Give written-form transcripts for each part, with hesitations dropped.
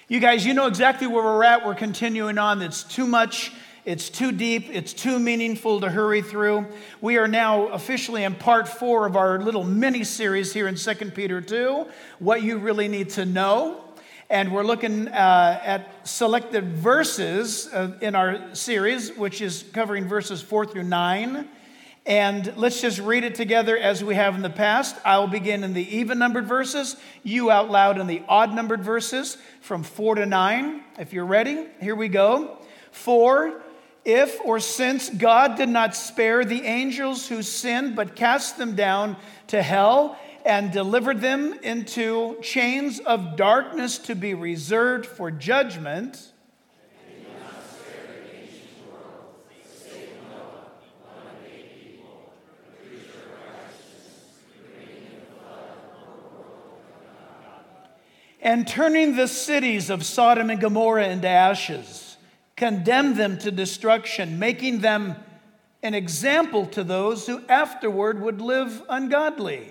You guys, you know exactly where we're at. We're continuing on. It's too much. It's too deep. It's too meaningful to hurry through. We are now officially in part 4 of our little mini-series here in 2 Peter 2, What You Really Need to Know. And we're looking at selected verses in our series, which is covering verses 4 through 9. And let's just read it together as we have in the past. I will begin in the even-numbered verses, you out loud in the odd-numbered verses from 4 to 9. If you're ready, here we go. 4, if or since God did not spare the angels who sinned, but cast them down to hell and delivered them into chains of darkness to be reserved for judgment. And turning the cities of Sodom and Gomorrah into ashes, condemned them to destruction, making them an example to those who afterward would live ungodly.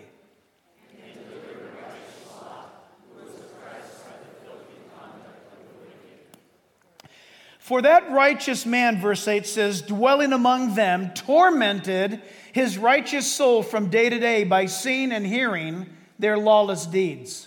For that righteous man, verse 8 says, dwelling among them, tormented his righteous soul from day to day by seeing and hearing their lawless deeds.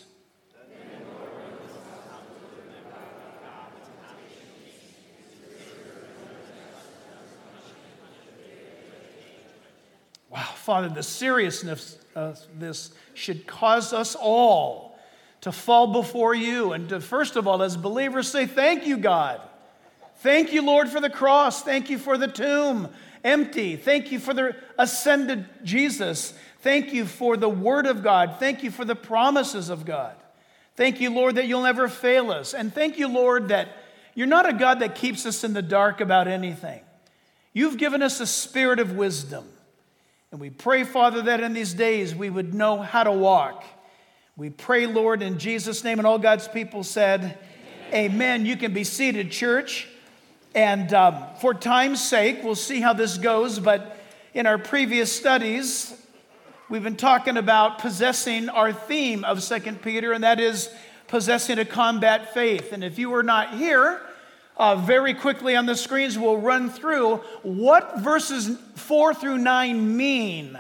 Wow, Father, the seriousness of this should cause us all to fall before you and to, first of all, as believers, say, thank you, God. Thank you, Lord, for the cross. Thank you for the tomb empty. Thank you for the ascended Jesus. Thank you for the Word of God. Thank you for the promises of God. Thank you, Lord, that you'll never fail us. And thank you, Lord, that you're not a God that keeps us in the dark about anything. You've given us a spirit of wisdom. And we pray, Father, that in these days we would know how to walk. We pray, Lord, in Jesus' name, and all God's people said, Amen. You can be seated, church. And for time's sake, we'll see how this goes, but in our previous studies, we've been talking about possessing our theme of 2 Peter, and that is possessing a combat faith. And if you were not here, very quickly on the screens, we'll run through what verses 4 through 9 mean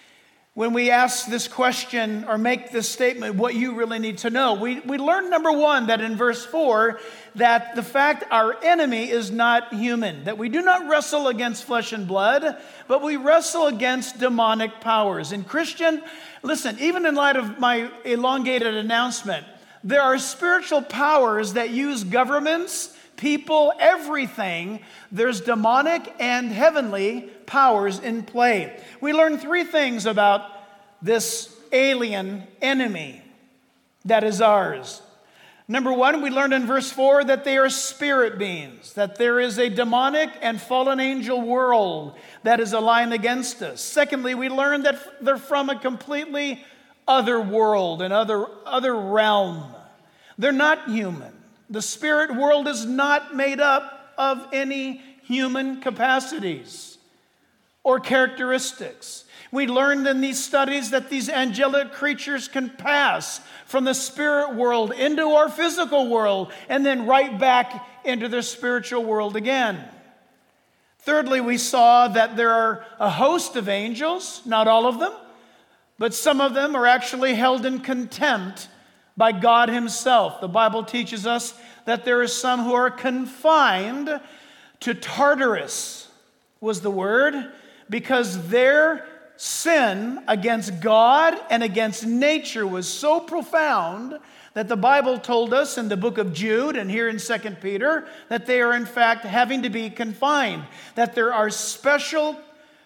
when we ask this question or make this statement, what you really need to know. We learned, number 1, that in verse 4, that the fact our enemy is not human, that we do not wrestle against flesh and blood, but we wrestle against demonic powers. And Christian, listen, even in light of my elongated announcement, there are spiritual powers that use governments, people, everything. There's demonic and heavenly powers in play. We learned 3 things about this alien enemy that is ours. Number 1, we learned in verse 4 that they are spirit beings, that there is a demonic and fallen angel world that is aligned against us. Secondly, we learned that they're from a completely other world, an other realm. They're not human. The spirit world is not made up of any human capacities or characteristics. We learned in these studies that these angelic creatures can pass from the spirit world into our physical world and then right back into the spiritual world again. Thirdly, we saw that there are a host of angels, not all of them, but some of them are actually held in contempt by God himself. The Bible teaches us that there are some who are confined to Tartarus, was the word, because their sin against God and against nature was so profound that the Bible told us in the book of Jude and here in 2 Peter that they are in fact having to be confined, that there are special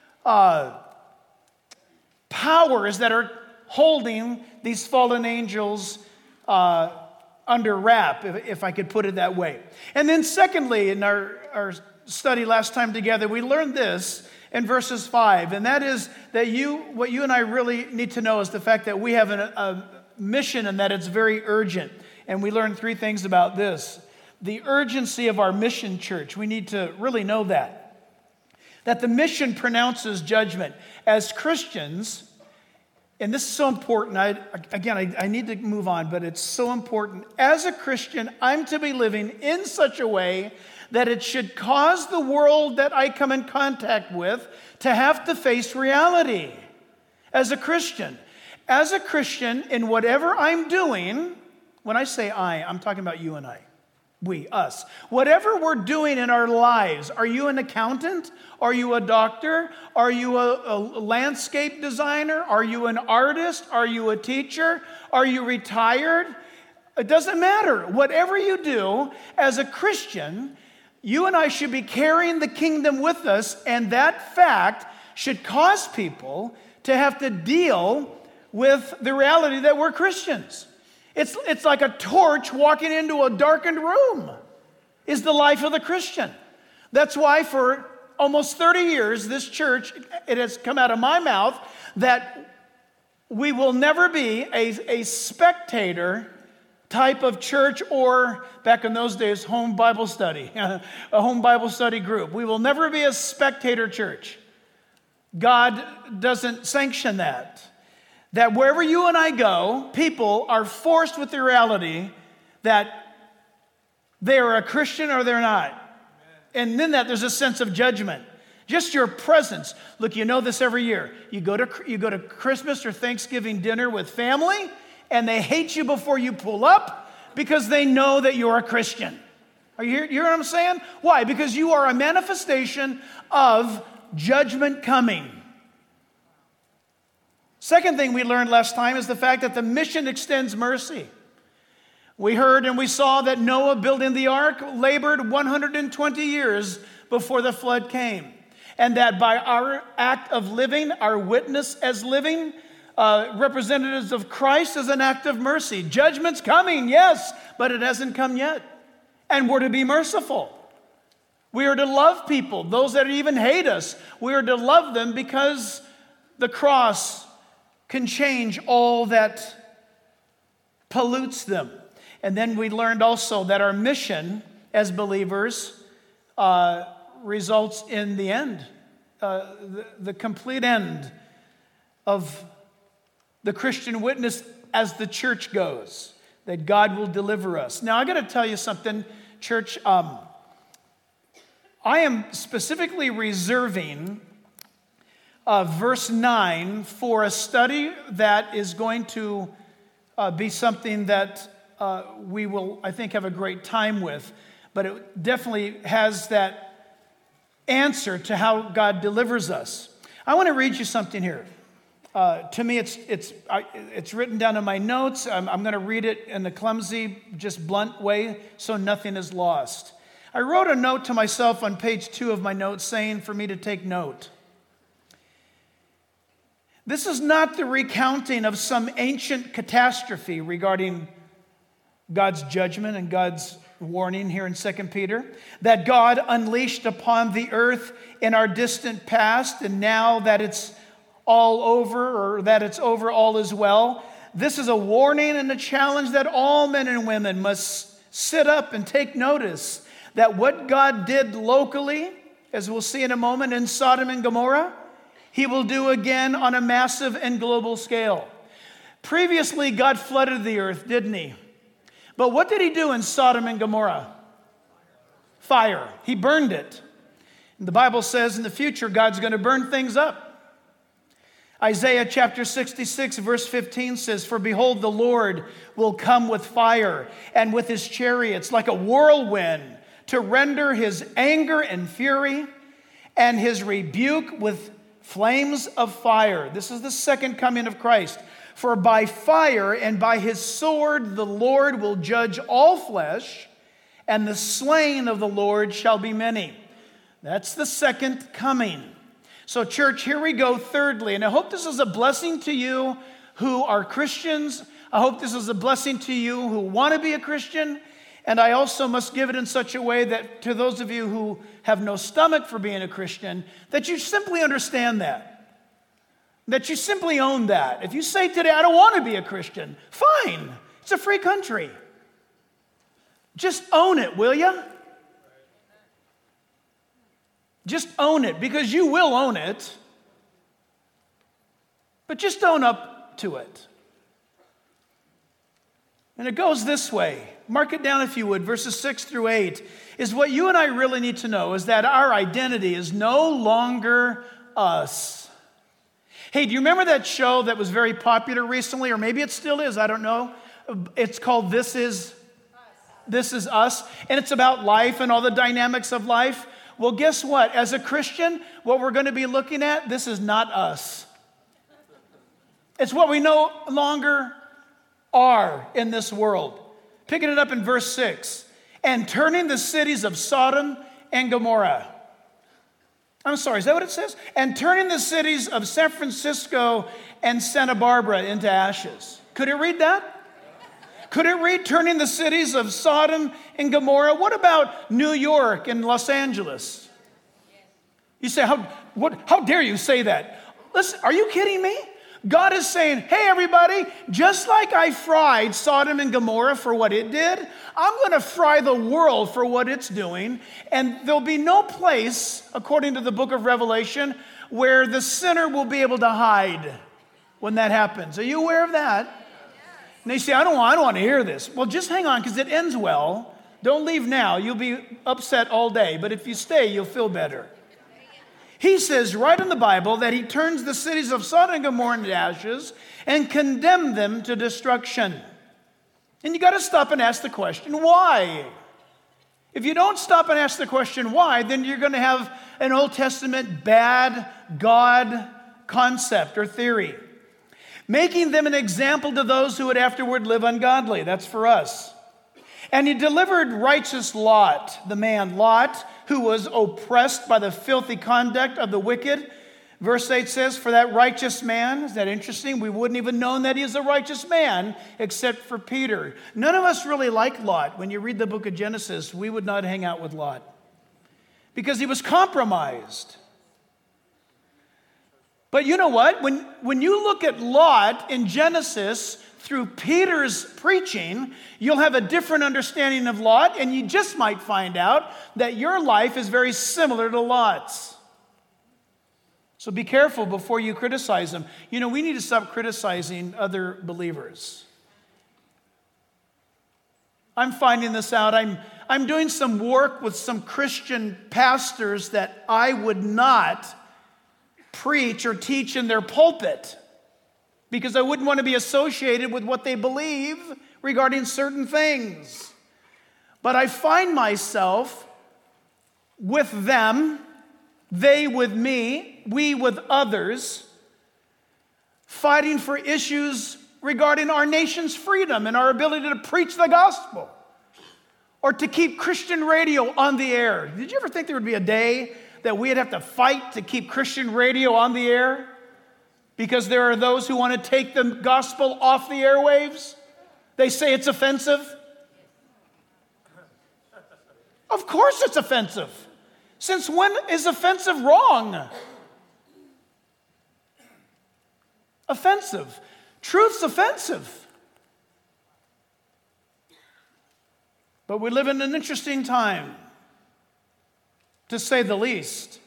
powers that are holding these fallen angels under wrap, if I could put it that way. And then secondly, in our study last time together, we learned this in verses 5, and that is that what you and I really need to know is the fact that we have a mission and that it's very urgent. And we learned 3 things about this. The urgency of our mission, church, we need to really know that the mission pronounces judgment. As Christians, And this is so important. I need to move on, but it's so important. As a Christian, I'm to be living in such a way that it should cause the world that I come in contact with to have to face reality. As a Christian, in whatever I'm doing, when I say I'm talking about you and I. We, us. Whatever we're doing in our lives, are you an accountant? Are you a doctor? Are you a landscape designer? Are you an artist? Are you a teacher? Are you retired? It doesn't matter. Whatever you do, as a Christian, you and I should be carrying the kingdom with us, and that fact should cause people to have to deal with the reality that we're Christians. It's like a torch walking into a darkened room is the life of the Christian. That's why for almost 30 years, this church, it has come out of my mouth that we will never be a spectator type of church, or back in those days, home Bible study, a home Bible study group. We will never be a spectator church. God doesn't sanction that. That wherever you and I go, people are forced with the reality that they are a Christian or they're not. And in that, there's a sense of judgment. Just your presence. Look, you know this every year. You go to Christmas or Thanksgiving dinner with family, and they hate you before you pull up because they know that you're a Christian. You hear what I'm saying? Why? Because you are a manifestation of judgment coming. Second thing we learned last time is the fact that the mission extends mercy. We heard and we saw that Noah, building the ark, labored 120 years before the flood came. And that by our act of living, our witness as living, representatives of Christ, is an act of mercy. Judgment's coming, yes, but it hasn't come yet. And we're to be merciful. We are to love people, those that even hate us. We are to love them because the cross can change all that pollutes them. And then we learned also that our mission as believers results in the end, the complete end of the Christian witness as the church goes, that God will deliver us. Now, I got to tell you something, church. I am specifically reserving verse 9 for a study that is going to be something that we will, I think, have a great time with. But it definitely has that answer to how God delivers us. I want to read you something here. To me, it's written down in my notes. I'm going to read it in a clumsy, just blunt way so nothing is lost. I wrote a note to myself on page 2 of my notes saying for me to take note. This is not the recounting of some ancient catastrophe regarding God's judgment and God's warning here in 2 Peter, that God unleashed upon the earth in our distant past, and now that it's all over, or that it's over, all is well. This is a warning and a challenge that all men and women must sit up and take notice that what God did locally, as we'll see in a moment, in Sodom and Gomorrah, He will do again on a massive and global scale. Previously, God flooded the earth, didn't He? But what did He do in Sodom and Gomorrah? Fire. He burned it. And the Bible says in the future, God's going to burn things up. Isaiah chapter 66, verse 15 says, "For behold, the Lord will come with fire, and with His chariots like a whirlwind, to render His anger and fury, and His rebuke with flames of fire." This is the second coming of Christ. "For by fire and by His sword the Lord will judge all flesh, and the slain of the Lord shall be many." That's the second coming. So, church, here we go, thirdly, and I hope this is a blessing to you who are Christians. I hope this is a blessing to you who want to be a Christian. And I also must give it in such a way that to those of you who have no stomach for being a Christian, that you simply understand that. That you simply own that. If you say today, "I don't want to be a Christian," fine. It's a free country. Just own it, will you? Just own it, because you will own it. But just own up to it. And it goes this way. Mark it down if you would. Verses 6 through 8 is what you and I really need to know, is that our identity is no longer us. Hey, do you remember that show that was very popular recently? Or maybe it still is, I don't know. It's called This Is Us. And it's about life and all the dynamics of life. Well, guess what? As a Christian, what we're going to be looking at, this is not us. It's what we no longer are in this world. Picking it up in verse 6. And turning the cities of Sodom and Gomorrah. I'm sorry, is that what it says? And turning the cities of San Francisco and Santa Barbara into ashes. Could it read that? Could it read turning the cities of Sodom and Gomorrah? What about New York and Los Angeles? You say, how dare you say that? Listen, are you kidding me? God is saying, hey, everybody, just like I fried Sodom and Gomorrah for what it did, I'm going to fry the world for what it's doing. And there'll be no place, according to the book of Revelation, where the sinner will be able to hide when that happens. Are you aware of that? Yes. And they say, I don't want to hear this. Well, just hang on, because it ends well. Don't leave now. You'll be upset all day. But if you stay, you'll feel better. He says right in the Bible that he turns the cities of Sodom and Gomorrah into ashes and condemned them to destruction. And you got to stop and ask the question, why? If you don't stop and ask the question why, then you're going to have an Old Testament bad God concept or theory. Making them an example to those who would afterward live ungodly. That's for us. And he delivered righteous Lot, the man Lot, who was oppressed by the filthy conduct of the wicked. Verse 8 says, for that righteous man, is that interesting? We wouldn't even known that he is a righteous man except for Peter. None of us really like Lot. When you read the book of Genesis, we would not hang out with Lot because he was compromised. But you know what? When you look at Lot in Genesis through Peter's preaching, you'll have a different understanding of Lot, and you just might find out that your life is very similar to Lot's. So be careful before you criticize them. You know, we need to stop criticizing other believers. I'm finding this out. I'm doing some work with some Christian pastors that I would not preach or teach in their pulpit because I wouldn't want to be associated with what they believe regarding certain things. But I find myself with them, they with me, we with others, fighting for issues regarding our nation's freedom and our ability to preach the gospel or to keep Christian radio on the air. Did you ever think there would be a day that we'd have to fight to keep Christian radio on the air? Because there are those who want to take the gospel off the airwaves. They say it's offensive. Of course it's offensive. Since when is offensive wrong? Offensive. Truth's offensive. But we live in an interesting time, to say the least.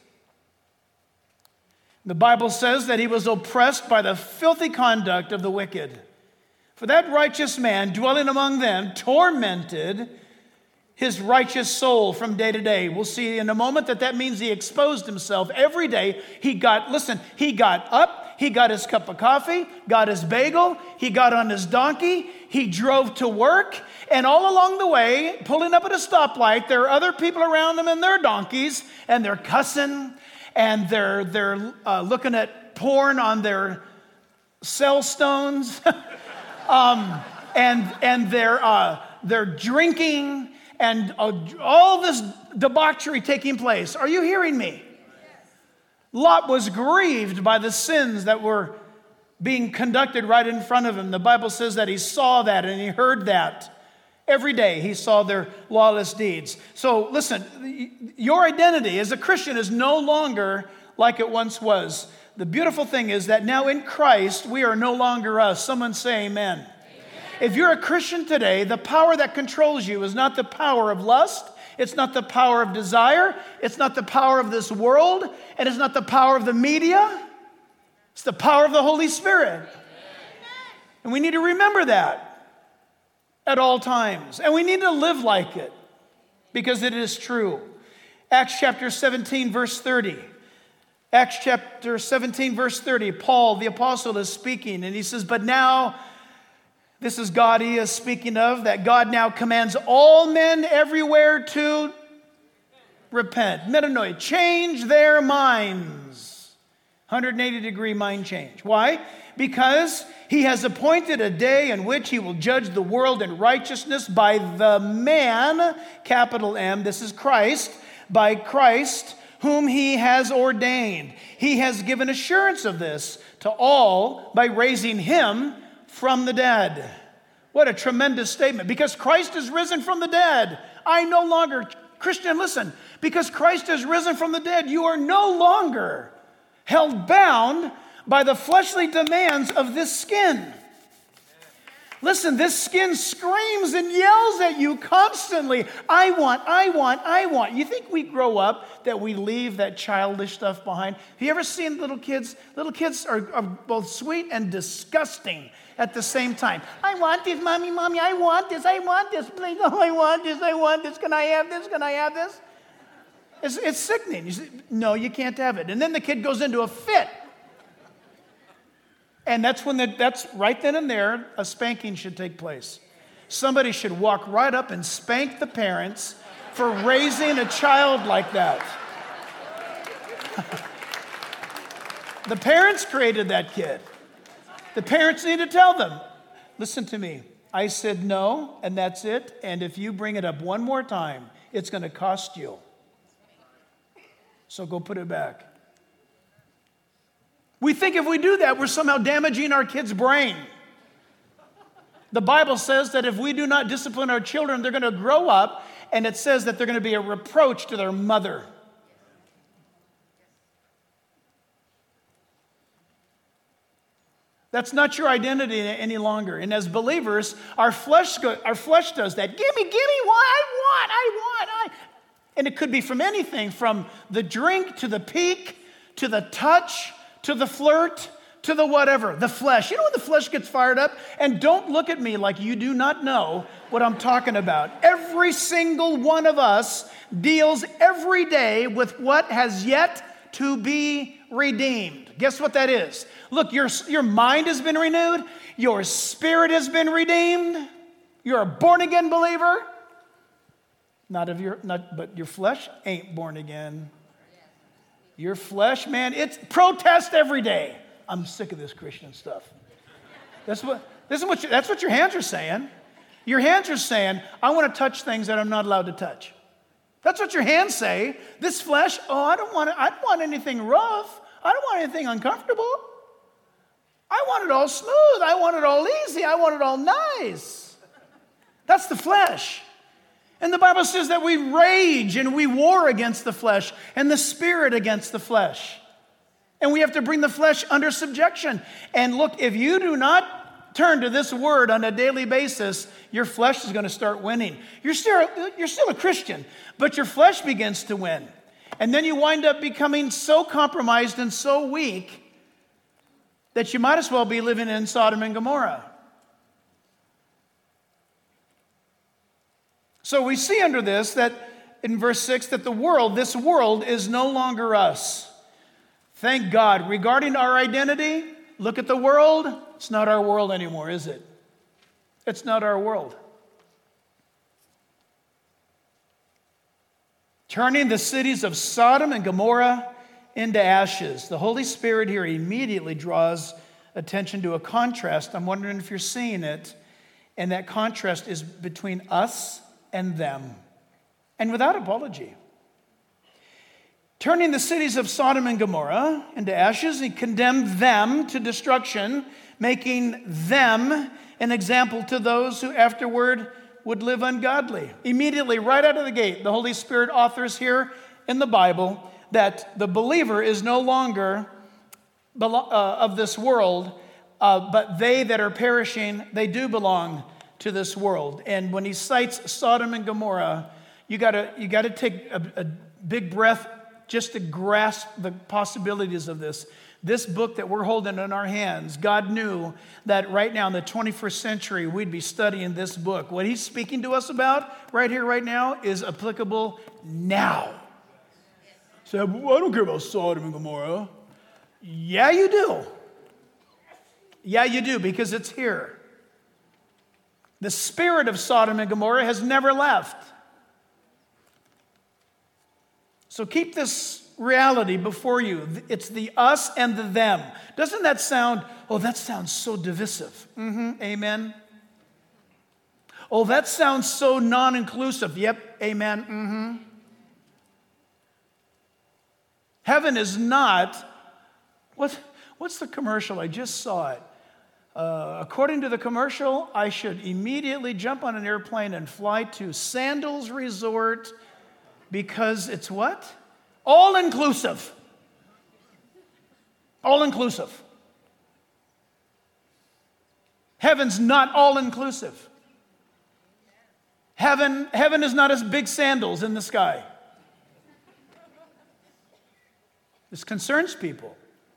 The Bible says that he was oppressed by the filthy conduct of the wicked. For that righteous man dwelling among them tormented his righteous soul from day to day. We'll see in a moment that means he exposed himself every day. He got up, he got his cup of coffee, got his bagel, he got on his donkey, he drove to work, and all along the way, pulling up at a stoplight, there are other people around him in their donkeys, and they're cussing, and they're looking at porn on their cell stones, and they're drinking, and all this debauchery taking place. Are you hearing me? Lot was grieved by the sins that were being conducted right in front of him. The Bible says that he saw that and he heard that. Every day he saw their lawless deeds. So listen, your identity as a Christian is no longer like it once was. The beautiful thing is that now in Christ, we are no longer us. Someone say amen. Amen. If you're a Christian today, the power that controls you is not the power of lust. It's not the power of desire. It's not the power of this world. And it's not the power of the media. It's the power of the Holy Spirit. And we need to remember that at all times. And we need to live like it because it is true. Acts chapter 17, verse 30. Acts chapter 17, verse 30. Paul, the apostle, is speaking, and he says, but now, this is God he is speaking of, that God now commands all men everywhere to repent. Metanoia, change their minds. 180-degree mind change. Why? Because he has appointed a day in which he will judge the world in righteousness by the man, capital M, this is Christ, by Christ, whom he has ordained. He has given assurance of this to all by raising him from the dead. What a tremendous statement. Because Christ is risen from the dead, I no longer, Christian, listen, because Christ is risen from the dead, you are no longer held bound by the fleshly demands of this skin. Listen, this skin screams and yells at you constantly. I want. You think we grow up that we leave that childish stuff behind? Have you ever seen little kids? Little kids are both sweet and disgusting at the same time. I want this, mommy, I want this, please. Oh, I want this, can I have this? It's sickening. You say, no, you can't have it. And then the kid goes into a fit. And that's right then and there, a spanking should take place. Somebody should walk right up and spank the parents for raising a child like that. The parents created that kid. The parents need to tell them, listen to me, I said no, and that's it, and if you bring it up one more time, it's going to cost you. So go put it back. We think if we do that, we're somehow damaging our kid's brain. The Bible says that if we do not discipline our children, they're going to grow up, and it says that they're going to be a reproach to their mother. That's not your identity any longer. And as believers, our flesh does that. Give me what I want. And it could be from anything, from the drink to the peak, to the touch, to the flirt, to the whatever, the flesh. You know when the flesh gets fired up? And don't look at me like you do not know what I'm talking about. Every single one of us deals every day with what has yet to be redeemed. Guess what that is? Look, your mind has been renewed. Your spirit has been redeemed. You're a born-again believer. But your flesh ain't born again. Your flesh, man, it's protest every day. I'm sick of this Christian stuff. That's what your hands are saying. Your hands are saying, I want to touch things that I'm not allowed to touch. That's what your hands say. This flesh, I don't want anything rough. I don't want anything uncomfortable. I want it all smooth. I want it all easy. I want it all nice. That's the flesh. And the Bible says that we rage and we war against the flesh and the spirit against the flesh. And we have to bring the flesh under subjection. And look, if you do not turn to this word on a daily basis, your flesh is going to start winning. You're still a Christian, but your flesh begins to win. And then you wind up becoming so compromised and so weak that you might as well be living in Sodom and Gomorrah. So we see under this that in verse 6 that this world is no longer us. Thank God. Regarding our identity, look at the world. It's not our world anymore, is it? It's not our world. Turning the cities of Sodom and Gomorrah into ashes. The Holy Spirit here immediately draws attention to a contrast. I'm wondering if you're seeing it. And that contrast is between us and them, and without apology. Turning the cities of Sodom and Gomorrah into ashes, he condemned them to destruction, making them an example to those who afterward would live ungodly. Immediately, right out of the gate, the Holy Spirit authors here in the Bible that the believer is no longer of this world, but they that are perishing, they do belong to this world. And when he cites Sodom and Gomorrah, you got to take a big breath just to grasp the possibilities of this. This book that we're holding in our hands, God knew that right now in the 21st century, we'd be studying this book. What he's speaking to us about right here, right now, is applicable now. So, well, I don't care about Sodom and Gomorrah. Yeah, you do. Yeah, you do, because it's here. The spirit of Sodom and Gomorrah has never left. So keep this reality before you. It's the us and the them. Doesn't that sound, oh, that sounds so divisive. Amen. Oh, that sounds so non-inclusive. Yep, amen. Heaven is not, what's the commercial? I just saw it. According to the commercial, I should immediately jump on an airplane and fly to Sandals Resort because it's what? All-inclusive. All-inclusive. Heaven's not all-inclusive. Heaven is not as big sandals in the sky. This concerns people.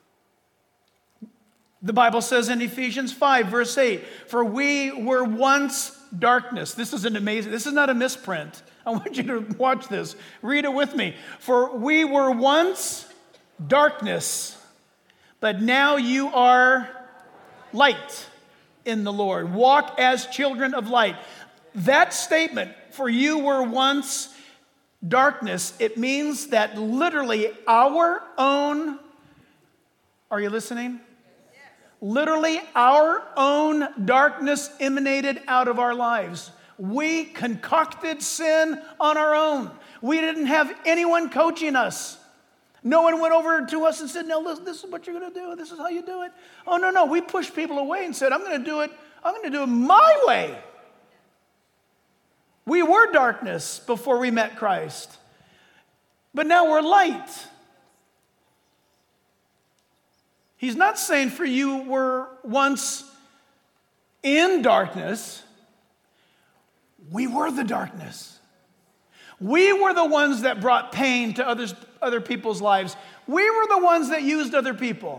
The Bible says in Ephesians 5, verse 8, for we were once darkness. This is not a misprint. I want you to watch this. Read it with me. For we were once darkness, but now you are light in the Lord. Walk as children of light. That statement, for you were once darkness, it means that literally our own, are you listening? Literally our own darkness emanated out of our lives. We concocted sin on our own. We didn't have anyone coaching us. No one went over to us and said, no, this is what you're going to do. This is how you do it. Oh, no. We pushed people away and said, I'm going to do it my way. We were darkness before we met Christ. But now we're light. He's not saying for you were once in darkness. We were the darkness. We were the ones that brought pain to other people's lives. We were the ones that used other people.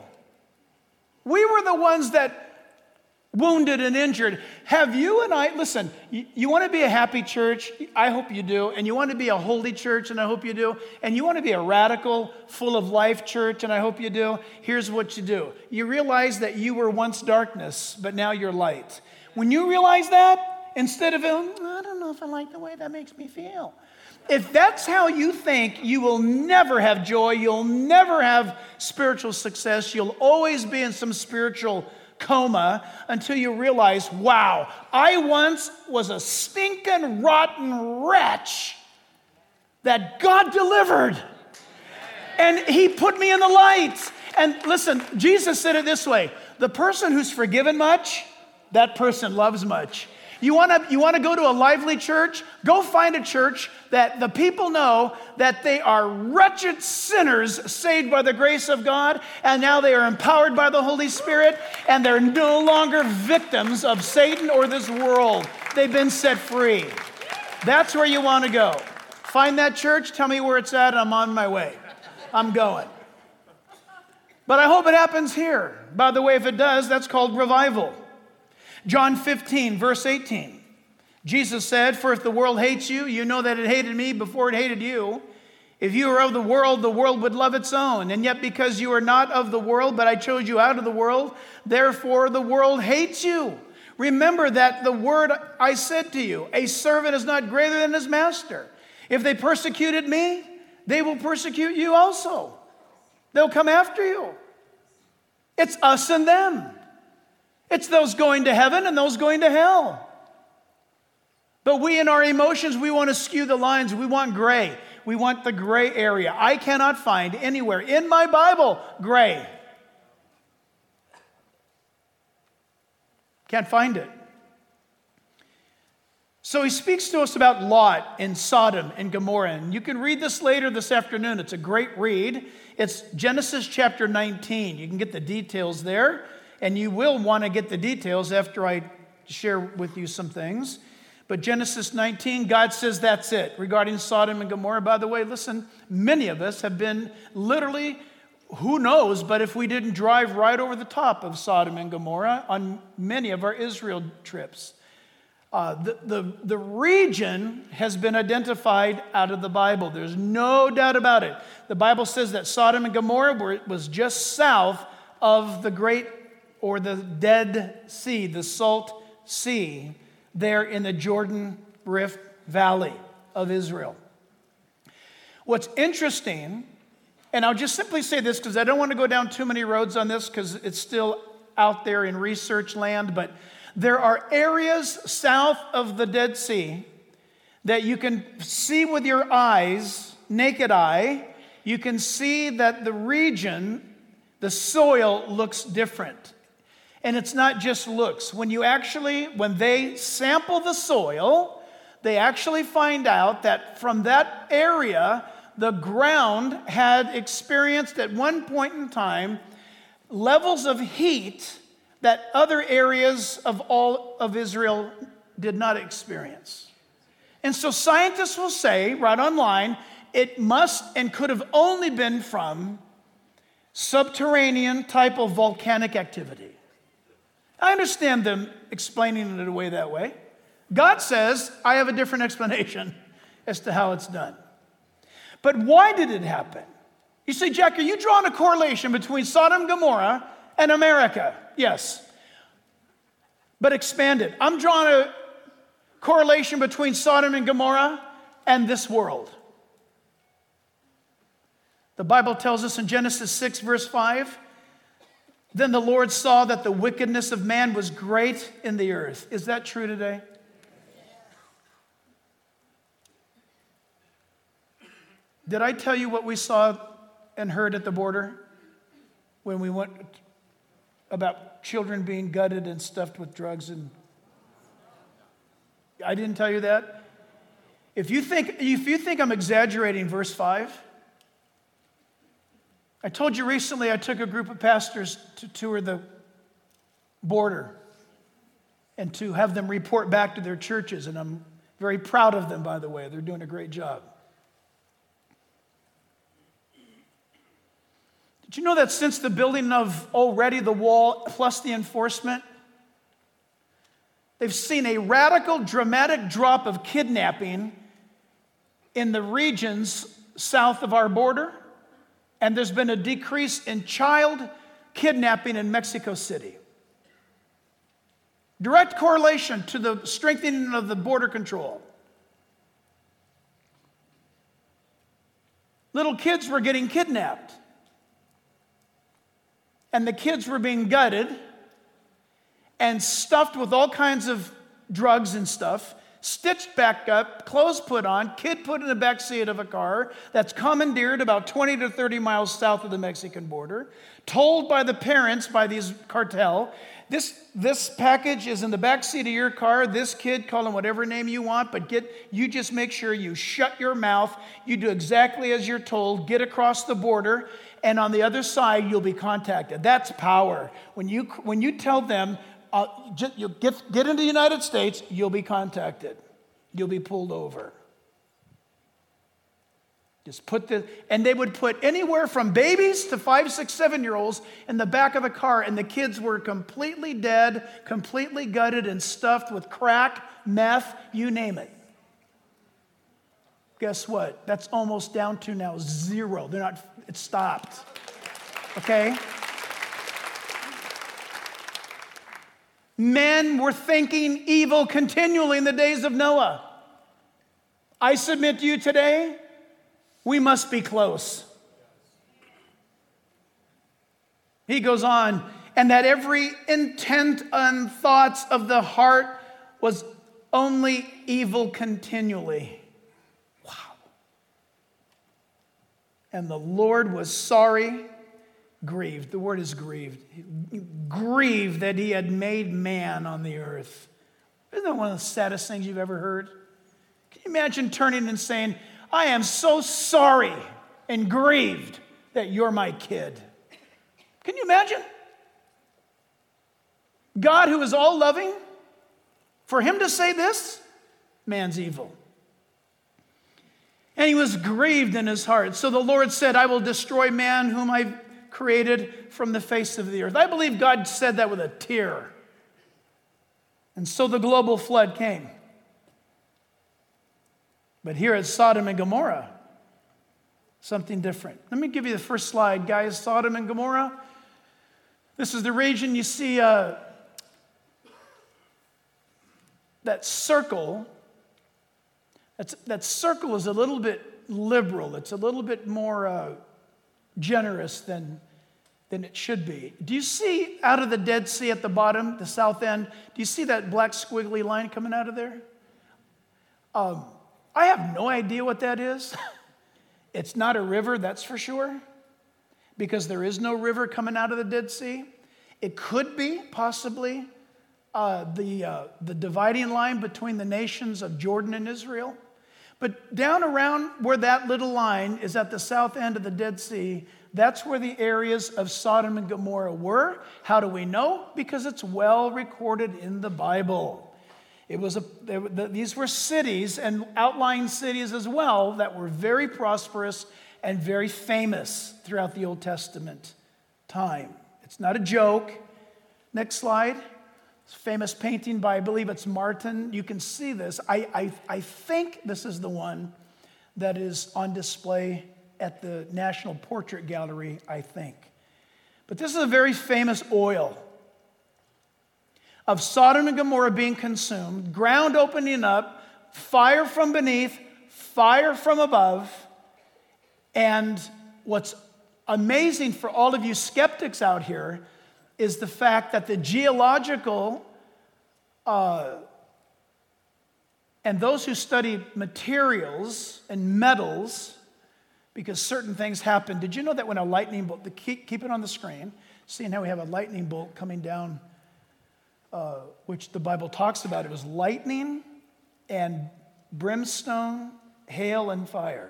We were the ones that wounded and injured. Have you and I, listen, you want to be a happy church? I hope you do. And you want to be a holy church? And I hope you do. And you want to be a radical, full of life church? And I hope you do. Here's what you do. You realize that you were once darkness, but now you're light. When you realize that, instead of, I don't know if I like the way that makes me feel. If that's how you think, you will never have joy. You'll never have spiritual success. You'll always be in some spiritual coma until you realize, wow, I once was a stinking, rotten wretch that God delivered. And he put me in the light. And listen, Jesus said it this way, the person who's forgiven much, that person loves much. You want to go to a lively church? Go find a church that the people know that they are wretched sinners saved by the grace of God, and now they are empowered by the Holy Spirit, and they're no longer victims of Satan or this world. They've been set free. That's where you want to go. Find that church, tell me where it's at, and I'm on my way. I'm going. But I hope it happens here. By the way, if it does, that's called revival. John 15, verse 18. Jesus said, for if the world hates you, you know that it hated me before it hated you. If you were of the world would love its own. And yet because you are not of the world, but I chose you out of the world, therefore the world hates you. Remember that the word I said to you, a servant is not greater than his master. If they persecuted me, they will persecute you also. They'll come after you. It's us and them. It's those going to heaven and those going to hell. But we in our emotions, we want to skew the lines. We want gray. We want the gray area. I cannot find anywhere in my Bible gray. Can't find it. So he speaks to us about Lot and Sodom and Gomorrah. And you can read this later this afternoon. It's a great read. It's Genesis chapter 19. You can get the details there. And you will want to get the details after I share with you some things. But Genesis 19, God says that's it. Regarding Sodom and Gomorrah, by the way, listen, many of us have been literally who knows, but if we didn't drive right over the top of Sodom and Gomorrah on many of our Israel trips. The region has been identified out of the Bible. There's no doubt about it. The Bible says that Sodom and Gomorrah was just south of the Great, or the Dead Sea, the Salt Sea, there in the Jordan Rift Valley of Israel. What's interesting, and I'll just simply say this because I don't want to go down too many roads on this because it's still out there in research land, but there are areas south of the Dead Sea that you can see with your eyes, naked eye. You can see that the region, the soil looks different. And it's not just looks. When they sample the soil, they actually find out that from that area, the ground had experienced at one point in time levels of heat that other areas of all of Israel did not experience. And so scientists will say, right online, it must and could have only been from subterranean type of volcanic activity. I understand them explaining it away that way. God says, I have a different explanation as to how it's done. But why did it happen? You say, Jack, are you drawing a correlation between Sodom and Gomorrah and America? Yes. But expand it. I'm drawing a correlation between Sodom and Gomorrah and this world. The Bible tells us in Genesis 6, verse 5, then the Lord saw that the wickedness of man was great in the earth. Is that true today? Did I tell you what we saw and heard at the border when we went about children being gutted and stuffed with drugs? And I didn't tell you that. If you think I'm exaggerating verse 5, I told you recently I took a group of pastors to tour the border and to have them report back to their churches, and I'm very proud of them, by the way. They're doing a great job. Did you know that since the building of already the wall plus the enforcement, they've seen a radical, dramatic drop of kidnapping in the regions south of our border? And there's been a decrease in child kidnapping in Mexico City. Direct correlation to the strengthening of the border control. Little kids were getting kidnapped. And the kids were being gutted and stuffed with all kinds of drugs and stuff, stitched back up, clothes put on, kid put in the back seat of a car that's commandeered about 20 to 30 miles south of the Mexican border, told by the parents, by these cartel, this package is in the back seat of your car, this kid, call him whatever name you want, but you just make sure you shut your mouth, you do exactly as you're told, get across the border, and on the other side, you'll be contacted. That's power. When you tell them, you get into the United States, you'll be contacted. You'll be pulled over. And they would put anywhere from babies to 5, 6, 7-year-olds in the back of a car, and the kids were completely dead, completely gutted and stuffed with crack, meth, you name it. Guess what? That's almost down to now 0. It stopped. Okay? Men were thinking evil continually in the days of Noah. I submit to you today, we must be close. He goes on, and that every intent and thoughts of the heart was only evil continually. Wow. And the Lord was sorry, grieved. The word is grieved. Grieved that he had made man on the earth. Isn't that one of the saddest things you've ever heard? Can you imagine turning and saying, I am so sorry and grieved that you're my kid? Can you imagine? God, who is all loving, for him to say this, man's evil. And he was grieved in his heart. So the Lord said, I will destroy man whom I've created from the face of the earth. I believe God said that with a tear. And so the global flood came. But here at Sodom and Gomorrah, something different. Let me give you the first slide, guys. Sodom and Gomorrah. This is the region you see that circle. That circle is a little bit liberal. It's a little bit more generous than it should be. Do you see out of the Dead Sea at the bottom, the south end, do you see that black squiggly line coming out of there? I have no idea what that is. It's not a river, that's for sure, because there is no river coming out of the Dead Sea. It could be, possibly, the dividing line between the nations of Jordan and Israel. But down around where that little line is at the south end of the Dead Sea, that's where the areas of Sodom and Gomorrah were. How do we know? Because it's well recorded in the Bible. These were cities and outlying cities as well that were very prosperous and very famous throughout the Old Testament time. It's not a joke. Next slide. It's a famous painting by, I believe it's Martin. You can see this. I think this is the one that is on display at the National Portrait Gallery, I think. But this is a very famous oil of Sodom and Gomorrah being consumed, ground opening up, fire from beneath, fire from above. And what's amazing for all of you skeptics out here is the fact that the geological and those who study materials and metals, because certain things happen. Did you know that when a lightning bolt, keep it on the screen, seeing how we have a lightning bolt coming down, which the Bible talks about, it was lightning and brimstone, hail and fire.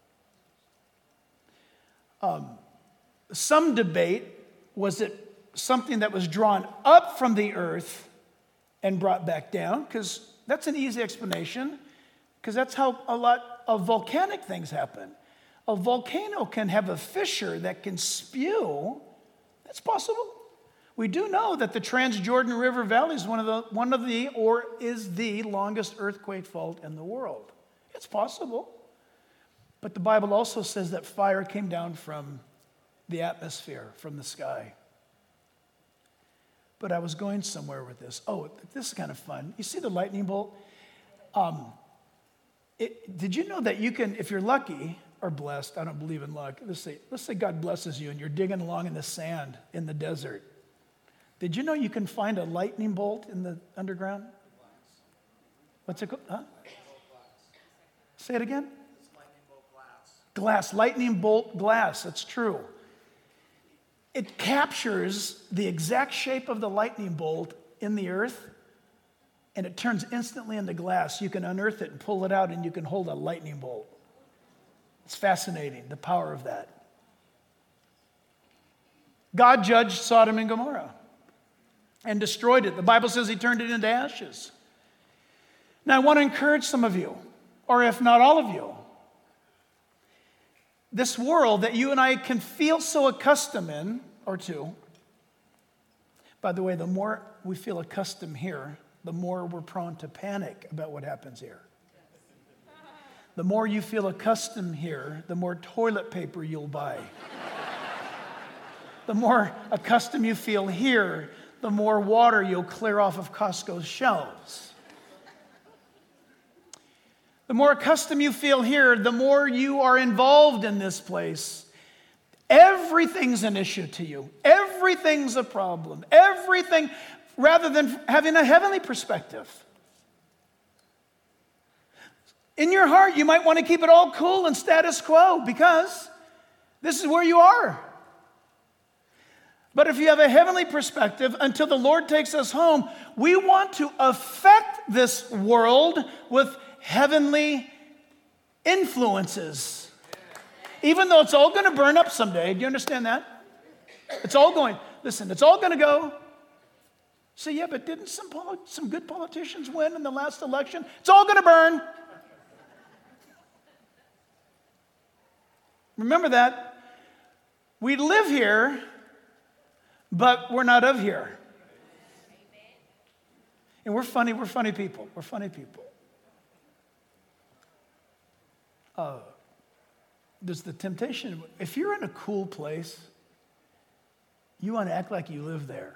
Some debate, was it something that was drawn up from the earth and brought back down? Because that's an easy explanation, because that's how a lot of volcanic things happen. A volcano can have a fissure that can spew. That's possible. We do know that the Transjordan River Valley is is the longest earthquake fault in the world. It's possible. But the Bible also says that fire came down from the atmosphere, from the sky. But I was going somewhere with this. Oh, this is kind of fun. You see the lightning bolt? Did you know that you can, if you're lucky or blessed, I don't believe in luck, let's say God blesses you and you're digging along in the sand in the desert. Did you know you can find a lightning bolt in the underground? What's it called? Huh? Say it again? It's lightning bolt Glass. That's true. It captures the exact shape of the lightning bolt in the earth, and it turns instantly into glass. You can unearth it and pull it out, and you can hold a lightning bolt. It's fascinating, the power of that. God judged Sodom and Gomorrah and destroyed it. The Bible says he turned it into ashes. Now, I want to encourage some of you, or if not all of you, this world that you and I can feel so accustomed in, or to. By the way, the more we feel accustomed here, the more we're prone to panic about what happens here. The more you feel accustomed here, the more toilet paper you'll buy. The more accustomed you feel here, the more water you'll clear off of Costco's shelves. The more accustomed you feel here, the more you are involved in this place. Everything's an issue to you. Everything's a problem. Everything, rather than having a heavenly perspective. In your heart, you might want to keep it all cool and status quo because this is where you are. But if you have a heavenly perspective, until the Lord takes us home, we want to affect this world with heavenly influences. Even though it's all going to burn up someday. Do you understand that? It's all going to go. Say, yeah, but didn't some good politicians win in the last election? It's all going to burn. Remember that. We live here, but we're not of here. And we're funny people. We're funny people. There's the temptation. If you're in a cool place, you want to act like you live there.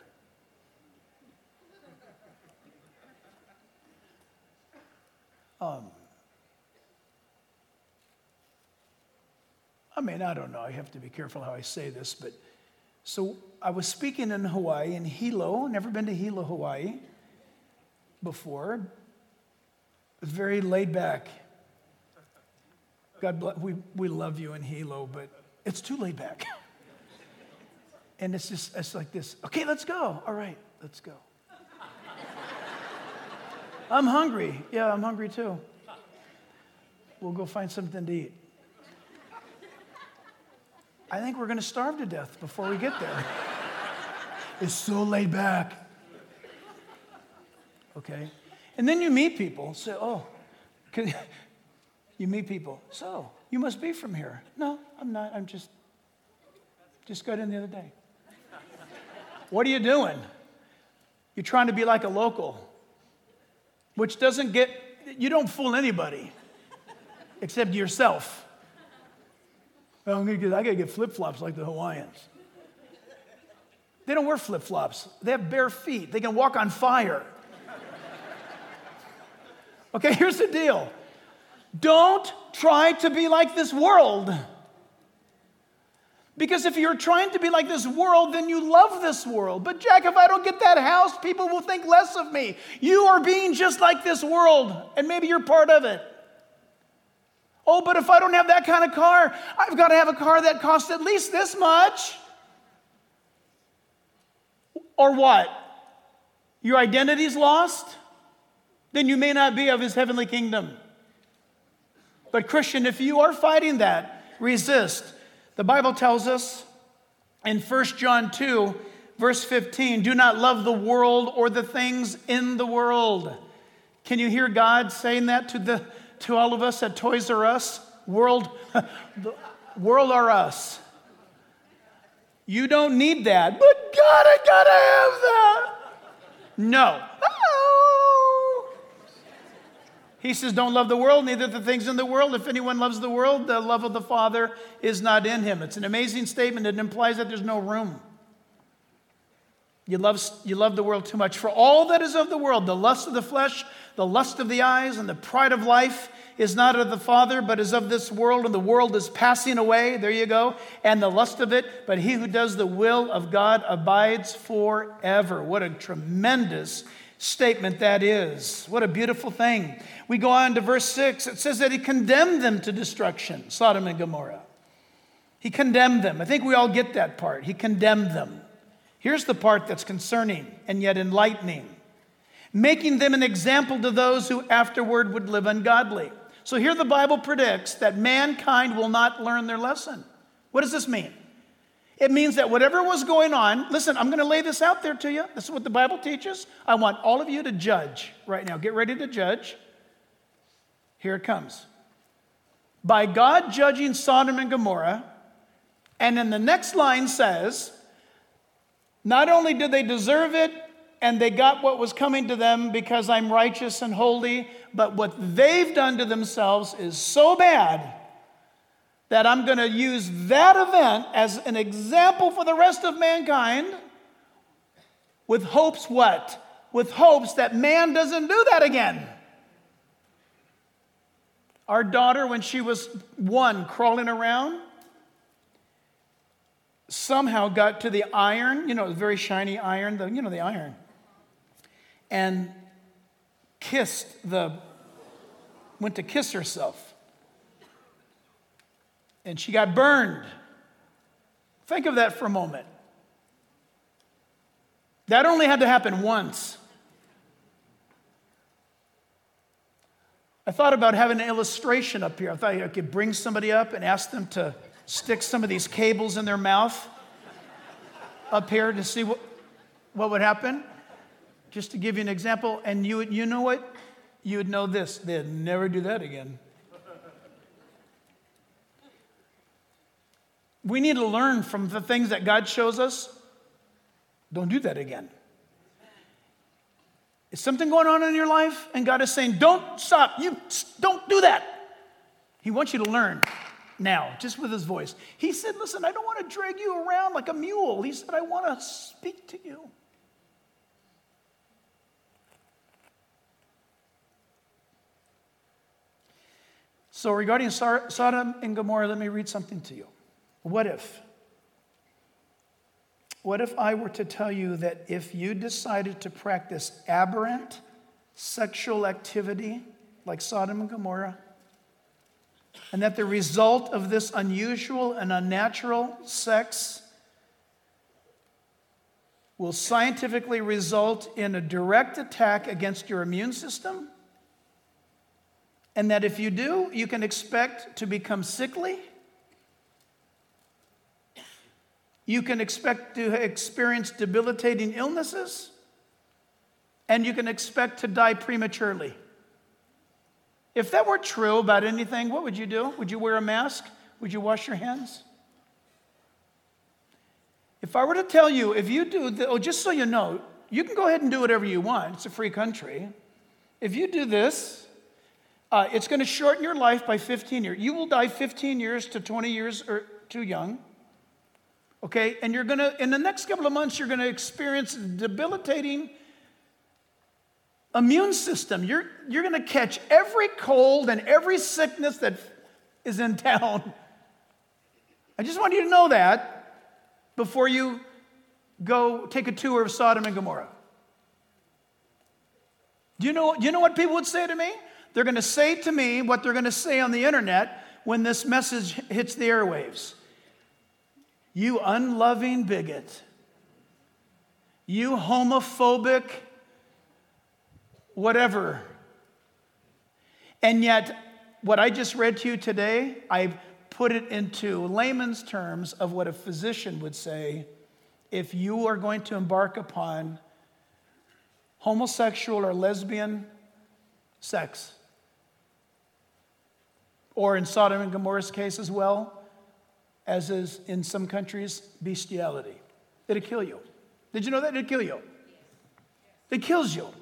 I don't know. I have to be careful how I say this, but so I was speaking in Hawaii, in Hilo. Never been to Hilo, Hawaii before. It was very laid back. God bless. We love you in Hilo, but it's too laid back. And it's like this. Okay, let's go. All right, let's go. I'm hungry. Yeah, I'm hungry too. We'll go find something to eat. I think we're going to starve to death before we get there. It's so laid back. Okay. And then you meet people. Say, you meet people. So, you must be from here. No, I'm not. I'm just got in the other day. What are you doing? You're trying to be like a local, which you don't fool anybody except yourself. Well, I got to get flip-flops like the Hawaiians. They don't wear flip-flops. They have bare feet. They can walk on fire. Okay, here's the deal. Don't try to be like this world. Because if you're trying to be like this world, then you love this world. But Jack, if I don't get that house, people will think less of me. You are being just like this world, and maybe you're part of it. Oh, but if I don't have that kind of car, I've got to have a car that costs at least this much. Or what? Your identity's lost? Then you may not be of his heavenly kingdom. But Christian, if you are fighting that, resist. The Bible tells us in 1 John 2, verse 15, do not love the world or the things in the world. Can you hear God saying that to all of us at Toys R Us? World or us. You don't need that. But God, I gotta have that. No. Oh. He says, don't love the world, neither the things in the world. If anyone loves the world, the love of the Father is not in him. It's an amazing statement. It implies that there's no room. You love the world too much. For all that is of the world, the lust of the flesh, the lust of the eyes, and the pride of life is not of the Father, but is of this world, and the world is passing away. There you go. And the lust of it. But he who does the will of God abides forever. What a tremendous statement that is. What a beautiful thing. We go on to verse 6. It says that he condemned them to destruction, Sodom and Gomorrah. He condemned them. I think we all get that part. He condemned them. Here's the part that's concerning and yet enlightening. Making them an example to those who afterward would live ungodly. So here the Bible predicts that mankind will not learn their lesson. What does this mean? It means that whatever was going on, listen, I'm going to lay this out there to you. This is what the Bible teaches. I want all of you to judge right now. Get ready to judge. Here it comes. By God judging Sodom and Gomorrah, and in the next line says, not only did they deserve it, and they got what was coming to them because I'm righteous and holy, but what they've done to themselves is so bad that I'm going to use that event as an example for the rest of mankind with hopes what? With hopes that man doesn't do that again. Our daughter, when she was 1, crawling around, somehow got to the iron, the very shiny iron, the iron, and went to kiss herself. And she got burned. Think of that for a moment. That only had to happen once. I thought about having an illustration up here. I thought I could bring somebody up and ask them to stick some of these cables in their mouth up here to see what would happen. Just to give you an example. And you know what? You would know this. They'd never do that again. We need to learn from the things that God shows us. Don't do that again. Is something going on in your life? And God is saying, don't stop. You don't do that. He wants you to learn now, just with his voice. He said, listen, I don't want to drag you around like a mule. He said, I want to speak to you. So regarding Sodom and Gomorrah, let me read something to you. What if? What if I were to tell you that if you decided to practice aberrant sexual activity like Sodom and Gomorrah, and that the result of this unusual and unnatural sex will scientifically result in a direct attack against your immune system, and that if you do, you can expect to become sickly, you can expect to experience debilitating illnesses, and you can expect to die prematurely. If that were true about anything, what would you do? Would you wear a mask? Would you wash your hands? If I were to tell you, if you do, just so you know, you can go ahead and do whatever you want. It's a free country. If you do this, it's going to shorten your life by 15 years. You will die 15 years to 20 years or too young. Okay, and you're going to, in the next couple of months, you're going to experience debilitating immune system. You're going to catch every cold and every sickness that is in town. I just want you to know that before you go take a tour of Sodom and Gomorrah. Do you know what people would say to me? They're going to say to me what they're going to say on the internet when this message hits the airwaves. You unloving bigot. You homophobic whatever. And yet, what I just read to you today, I've put it into layman's terms of what a physician would say if you are going to embark upon homosexual or lesbian sex. Or in Sodom and Gomorrah's case as well, as is in some countries, bestiality. It'll kill you. Did you know that? It'll kill you. It kills you.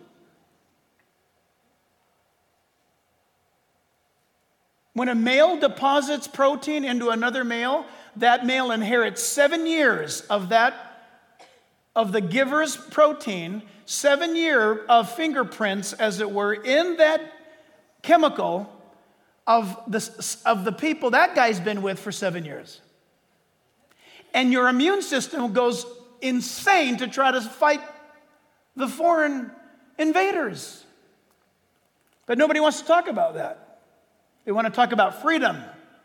When a male deposits protein into another male, that male inherits 7 years of the giver's protein, 7 years of fingerprints, as it were, in that chemical of the people that guy's been with for 7 years. And your immune system goes insane to try to fight the foreign invaders. But nobody wants to talk about that. They want to talk about freedom.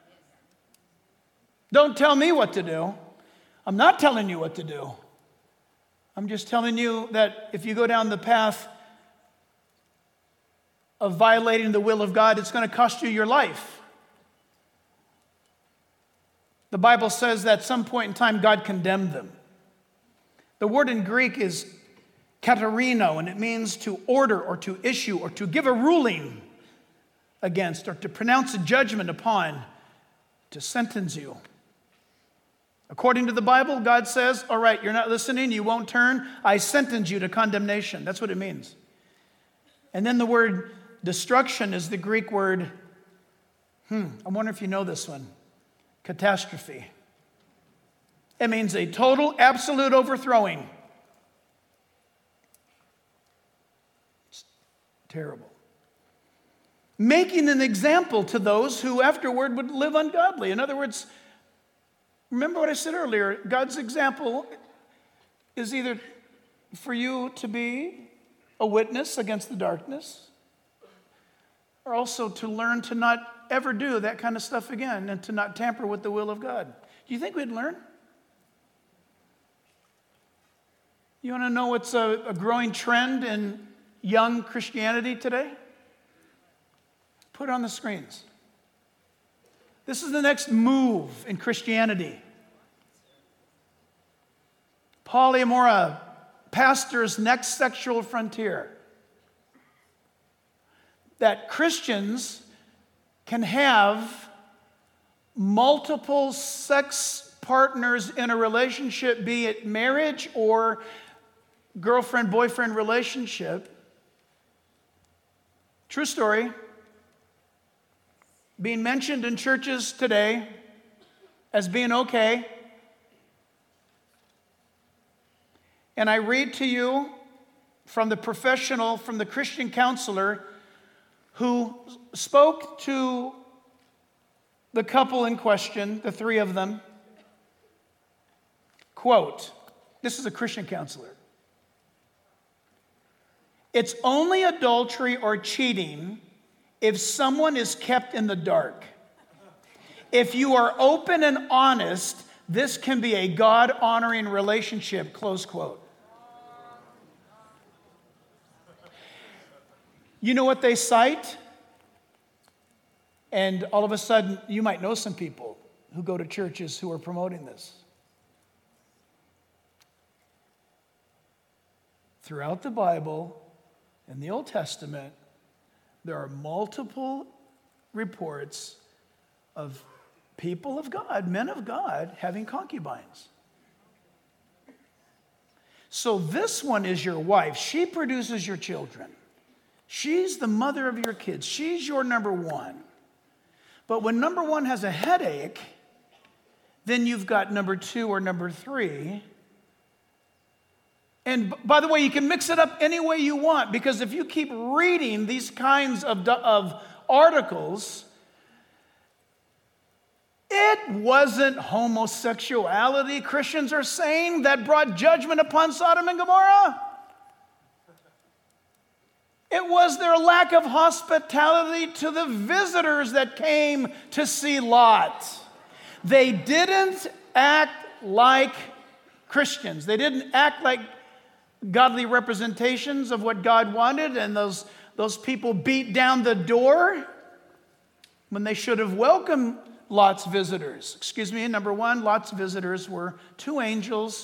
Don't tell me what to do. I'm not telling you what to do. I'm just telling you that if you go down the path of violating the will of God, it's going to cost you your life. The Bible says that at some point in time, God condemned them. The word in Greek is katarino, and it means to order or to issue or to give a ruling against or to pronounce a judgment upon, to sentence you. According to the Bible, God says, all right, you're not listening, you won't turn, I sentence you to condemnation. That's what it means. And then the word destruction is the Greek word, I wonder if you know this one, catastrophe. It means a total, absolute overthrowing. It's terrible. Making an example to those who afterward would live ungodly. In other words, remember what I said earlier, God's example is either for you to be a witness against the darkness, or also to learn to not ever do that kind of stuff again and to not tamper with the will of God. Do you think we'd learn? You want to know what's a growing trend in young Christianity today? Put it on the screens. This is the next move in Christianity. Polyamora, pastor's next sexual frontier. That Christians can have multiple sex partners in a relationship, be it marriage or girlfriend-boyfriend relationship, true story, being mentioned in churches today as being okay. And I read to you from the professional, from the Christian counselor who spoke to the couple in question, the three of them. Quote, this is a Christian counselor. It's only adultery or cheating if someone is kept in the dark. If you are open and honest, this can be a God-honoring relationship, close quote. You know what they cite? And all of a sudden, you might know some people who go to churches who are promoting this. Throughout the Bible, in the Old Testament, there are multiple reports of people of God, men of God, having concubines. So this one is your wife. She produces your children. She's the mother of your kids. She's your number one. But when number one has a headache, then you've got number two or number three. And by the way, you can mix it up any way you want, because if you keep reading these kinds of articles, it wasn't homosexuality, Christians are saying, that brought judgment upon Sodom and Gomorrah. It was their lack of hospitality to the visitors that came to see Lot. They didn't act like Christians. They didn't act like godly representations of what God wanted, and those people beat down the door when they should have welcomed Lot's visitors. Number one, Lot's visitors were two angels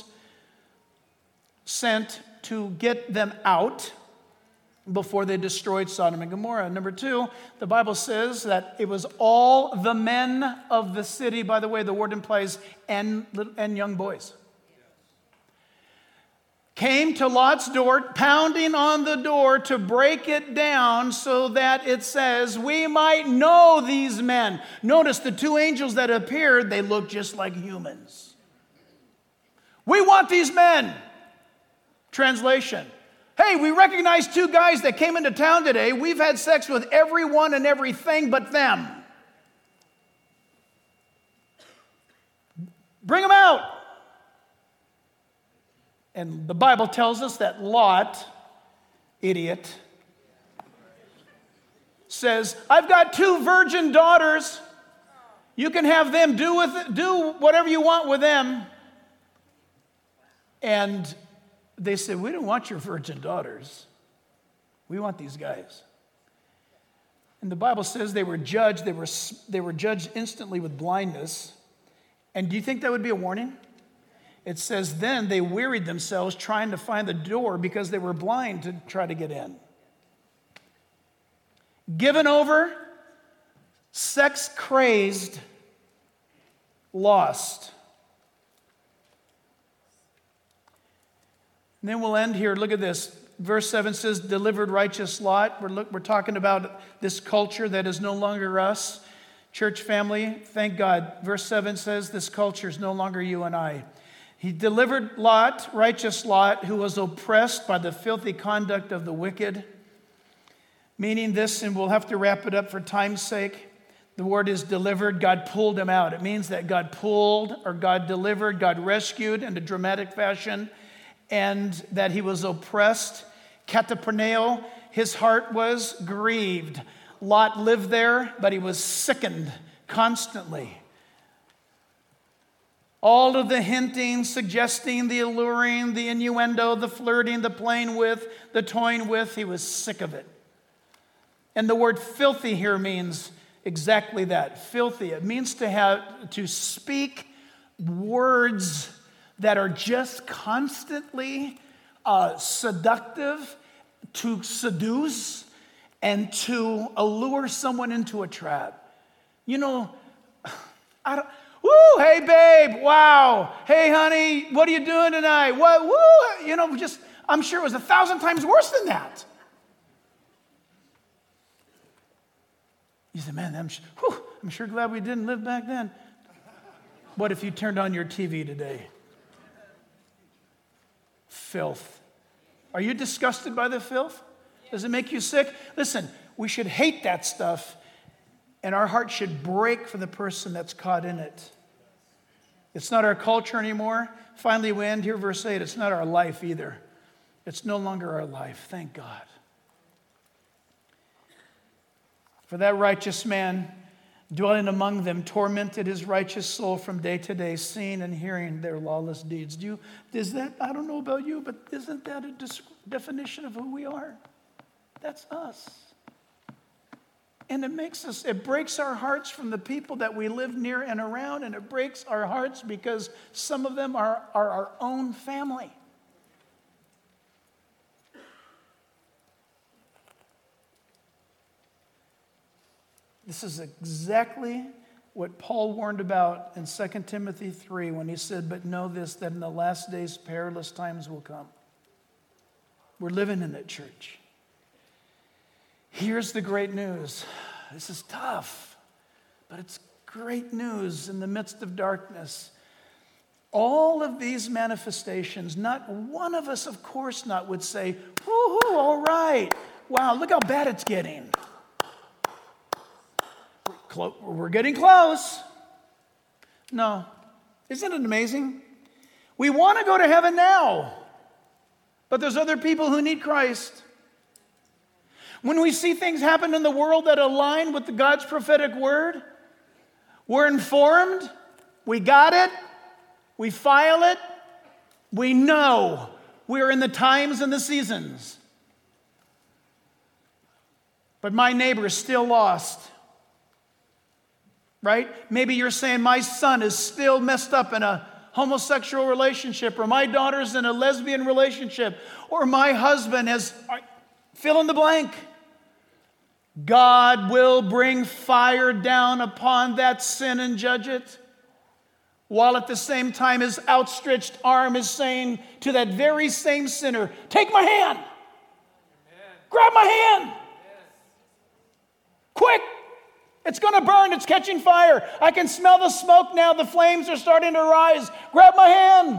sent to get them out before they destroyed Sodom and Gomorrah. Number two, the Bible says that it was all the men of the city. By the way, the word implies and young boys. Came to Lot's door, pounding on the door to break it down so that it says, we might know these men. Notice the two angels that appeared, they look just like humans. We want these men. Translation. Hey, we recognize two guys that came into town today. We've had sex with everyone and everything but them. Bring them out. And the Bible tells us that Lot, idiot, says, I've got two virgin daughters. You can have them do whatever you want with them. And they said, we don't want your virgin daughters. We want these guys. And the Bible says they were judged. They were judged instantly with blindness. And do you think that would be a warning? It says then they wearied themselves trying to find the door because they were blind to try to get in. Given over, sex-crazed, lost. And then we'll end here. Look at this. Verse 7 says, delivered righteous Lot. We're talking about this culture that is no longer us. Church family, thank God. Verse 7 says, this culture is no longer you and I. He delivered Lot, righteous Lot, who was oppressed by the filthy conduct of the wicked. Meaning this, and we'll have to wrap it up for time's sake. The word is delivered. God pulled him out. It means that God pulled, or God delivered, God rescued in a dramatic fashion, and that he was oppressed. Kataporneo, his heart was grieved. Lot lived there, but he was sickened constantly. All of the hinting, suggesting, the alluring, the innuendo, the flirting, the playing with, the toying with, he was sick of it. And the word filthy here means exactly that, filthy. It means to speak words that are just constantly seductive, to seduce, and to allure someone into a trap. You know, Woo! Hey, babe. Wow. Hey, honey. What are you doing tonight? What? Woo! You know, I'm sure it was 1,000 times worse than that. You say, man, I'm sure glad we didn't live back then. What if you turned on your TV today? Filth. Are you disgusted by the filth? Does it make you sick? Listen, we should hate that stuff, and our heart should break for the person that's caught in it. It's not our culture anymore. Finally, we end here, verse 8. It's not our life either. It's no longer our life. Thank God. For that righteous man dwelling among them tormented his righteous soul from day to day, seeing and hearing their lawless deeds. I don't know about you, but isn't that a definition of who we are? That's us. And it breaks our hearts from the people that we live near and around, and it breaks our hearts because some of them are our own family. This is exactly what Paul warned about in 2 Timothy 3 when he said, but know this, that in the last days perilous times will come. We're living in it, church. Here's the great news. This is tough, but it's great news in the midst of darkness. All of these manifestations, not one of us, of course not, would say, woohoo, all right. Wow, look how bad it's getting. We're getting close. No. Isn't it amazing? We want to go to heaven now, but there's other people who need Christ. When we see things happen in the world that align with God's prophetic word, we're informed, we got it, we file it, we know we're in the times and the seasons. But my neighbor is still lost. Right? Maybe you're saying, my son is still messed up in a homosexual relationship, or my daughter's in a lesbian relationship, or my husband has, fill in the blank. God will bring fire down upon that sin and judge it, while at the same time his outstretched arm is saying to that very same sinner, take my hand. Amen. Grab my hand. Yes. Quick. It's going to burn. It's catching fire. I can smell the smoke now. The flames are starting to rise. Grab my hand.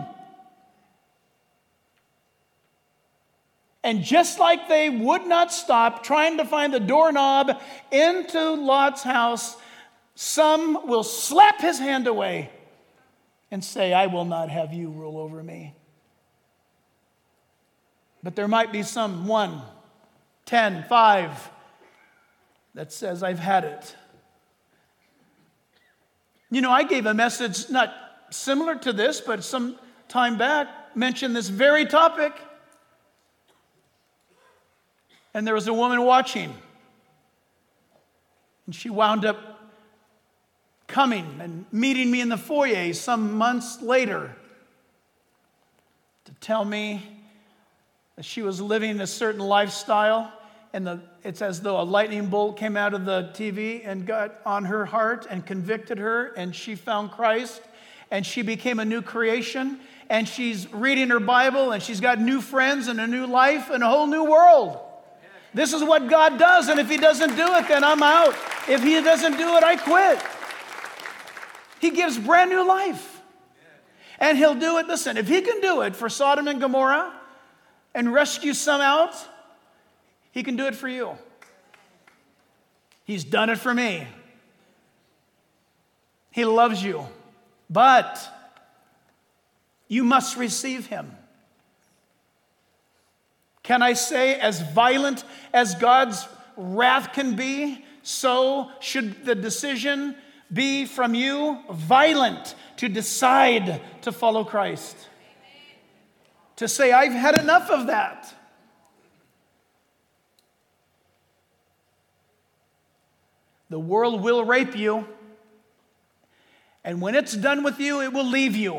And just like they would not stop trying to find the doorknob into Lot's house, some will slap his hand away and say, I will not have you rule over me. But there might be some 1, 10, 5 that says, I've had it. You know, I gave a message not similar to this, but some time back, mentioned this very topic. And there was a woman watching. And she wound up coming and meeting me in the foyer some months later to tell me that she was living a certain lifestyle. And it's as though a lightning bolt came out of the TV and got on her heart and convicted her, and she found Christ, and she became a new creation, and she's reading her Bible, and she's got new friends and a new life and a whole new world. This is what God does, and if he doesn't do it, then I'm out. If he doesn't do it, I quit. He gives brand new life. And he'll do it, listen, if he can do it for Sodom and Gomorrah and rescue some out, he can do it for you. He's done it for me. He loves you. But you must receive him. Can I say, as violent as God's wrath can be, so should the decision be from you violent to decide to follow Christ. To say, I've had enough of that. The world will rape you, and when it's done with you, it will leave you.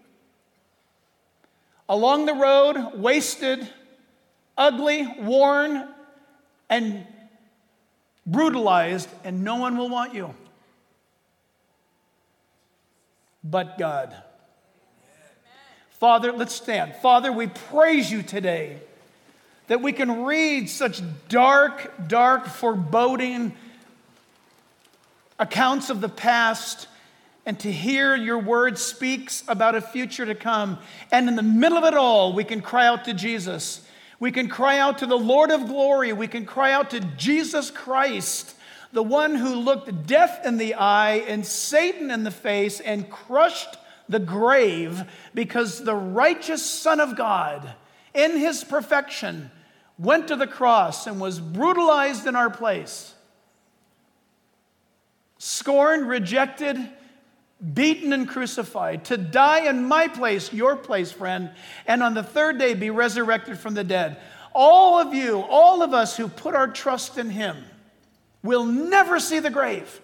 Along the road, wasted, ugly, worn, and brutalized, and no one will want you. but God. Father, let's stand. Father, we praise you today that we can read such dark, dark, foreboding accounts of the past and to hear your word speaks about a future to come. And in the middle of it all, we can cry out to Jesus. We can cry out to the Lord of glory. We can cry out to Jesus Christ, the one who looked death in the eye and Satan in the face and crushed the grave because the righteous Son of God, in his perfection, went to the cross and was brutalized in our place. Scorned, rejected, beaten and crucified, to die in my place, your place, friend, and on the third day be resurrected from the dead. All of you, all of us who put our trust in him will never see the grave.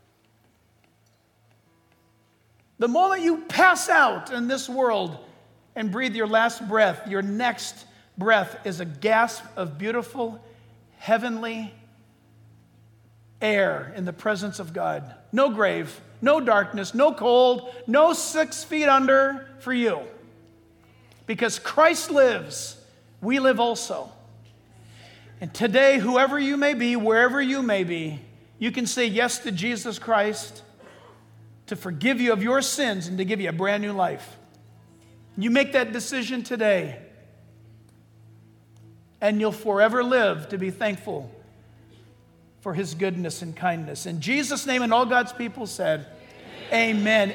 The moment you pass out in this world and breathe your last breath, your next breath is a gasp of beautiful, heavenly air in the presence of God. No grave, no darkness, no cold, no 6 feet under for you. Because Christ lives, we live also. And today, whoever you may be, wherever you may be, you can say yes to Jesus Christ to forgive you of your sins and to give you a brand new life. You make that decision today, and you'll forever live to be thankful for his goodness and kindness. In Jesus' name, and all God's people said, amen.